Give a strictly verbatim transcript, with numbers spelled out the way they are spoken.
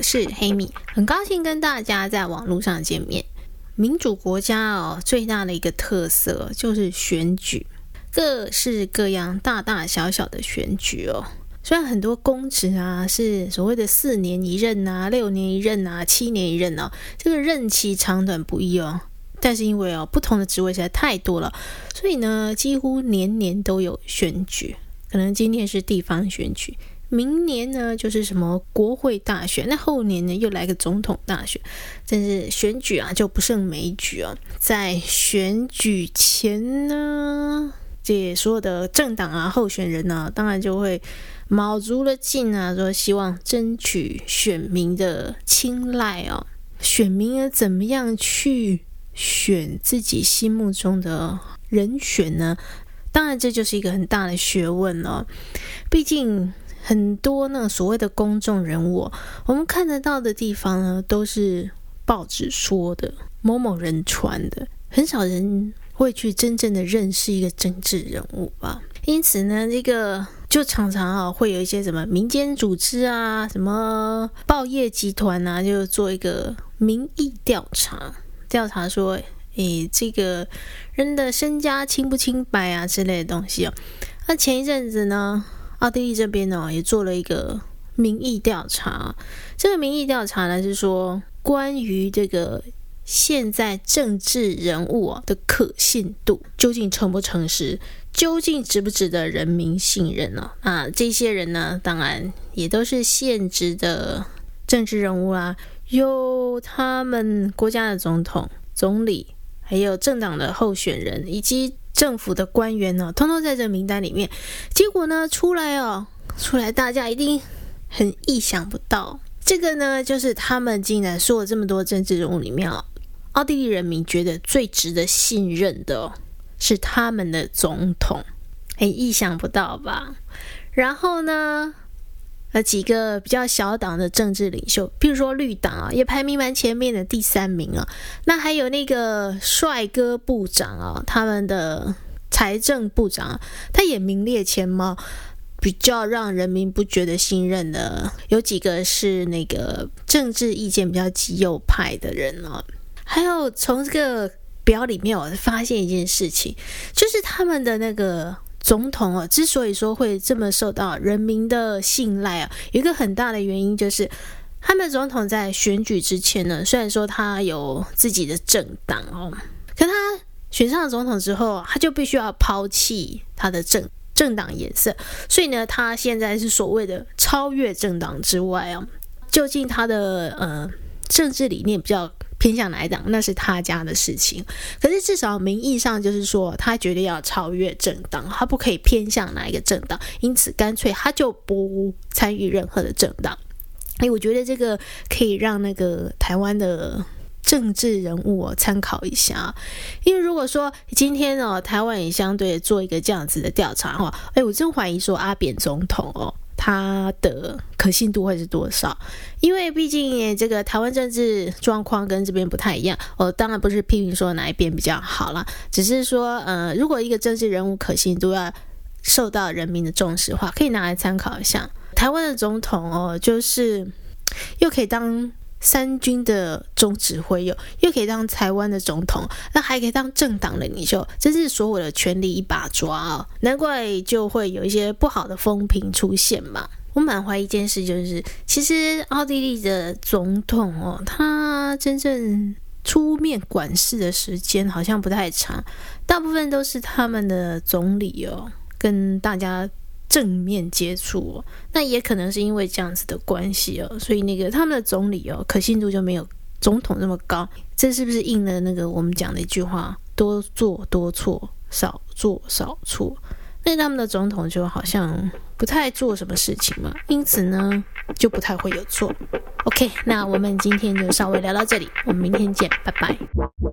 是黑米，很高兴跟大家在网络上见面。民主国家哦，最大的一个特色就是选举，各式各样大大小小的选举哦。虽然很多公职啊是所谓的四年一任啊、六年一任啊、七年一任哦，这个任期长短不一哦。但是因为哦不同的职位实在太多了，所以呢几乎年年都有选举。可能今天是地方选举，明年呢就是什么国会大选，那后年呢又来个总统大选。真是选举啊就不胜枚举哦。在选举前呢，这所有的政党啊候选人呢、啊，当然就会卯足了劲啊，说希望争取选民的青睐哦。选民呢怎么样去选自己心目中的人选呢？当然这就是一个很大的学问哦。毕竟很多那所谓的公众人物，我们看得到的地方呢都是报纸说的，某某人传的，很少人会去真正的认识一个政治人物吧。因此呢，这个就常常啊会有一些什么民间组织啊，什么报业集团啊，就做一个民意调查，调查说诶，这个人的身家清不清白啊之类的东西哦。那前一阵子呢，奥地利这边呢也做了一个民意调查。这个民意调查呢是说，关于这个现在政治人物、哦、的可信度究竟诚不诚实，究竟值不值得人民信任呢、哦？那这些人呢，当然也都是现职的政治人物啦，有他们国家的总统、总理，还有政党的候选人以及政府的官员呢，通通在这名单里面。结果呢，出来哦，出来大家一定很意想不到。这个呢，就是他们竟然说了这么多政治人物里面哦，奥地利人民觉得最值得信任的、哦、是他们的总统，很意想不到吧？然后呢？呃，几个比较小党的政治领袖，譬如说绿党啊，也排名蛮前面的第三名啊。那还有那个帅哥部长啊，他们的财政部长、啊，他也名列前茅。比较让人民不觉得信任的，有几个是那个政治意见比较极右派的人啊。还有从这个表里面，我发现一件事情，就是他们的那个总统啊，之所以说会这么受到人民的信赖啊，有一个很大的原因就是他们总统在选举之前呢，虽然说他有自己的政党哦，可他选上总统之后，他就必须要抛弃他的政政党颜色，所以呢，他现在是所谓的超越政党之外啊，究竟他的呃政治理念比较偏向哪一党，那是他家的事情。可是至少名义上就是说，他绝对要超越政党，他不可以偏向哪一个政党，因此干脆他就不参与任何的政党。哎，我觉得这个可以让那个台湾的政治人物哦参考一下。因为如果说今天哦台湾也相对做一个这样子的调查的话，哎，我真怀疑说阿扁总统哦他的可信度会是多少？因为毕竟这个台湾政治状况跟这边不太一样。我当然不是批评说哪一边比较好啦，只是说呃，如果一个政治人物可信度要受到人民的重视的话，可以拿来参考一下。台湾的总统哦，就是又可以当三军的总指挥，又又可以当台湾的总统，那还可以当政党的领袖，真是所有的权力一把抓哦，难怪就会有一些不好的风评出现嘛。我满怀一件事，就是其实奥地利的总统哦，他真正出面管事的时间好像不太长，大部分都是他们的总理哦跟大家正面接触哦，那也可能是因为这样子的关系哦，所以那个他们的总理哦可信度就没有总统这么高。这是不是应了那个我们讲的一句话，多做多错，少做少错？那他们的总统就好像不太做什么事情嘛，因此呢就不太会有错。 OK， 那我们今天就稍微聊到这里，我们明天见，拜拜。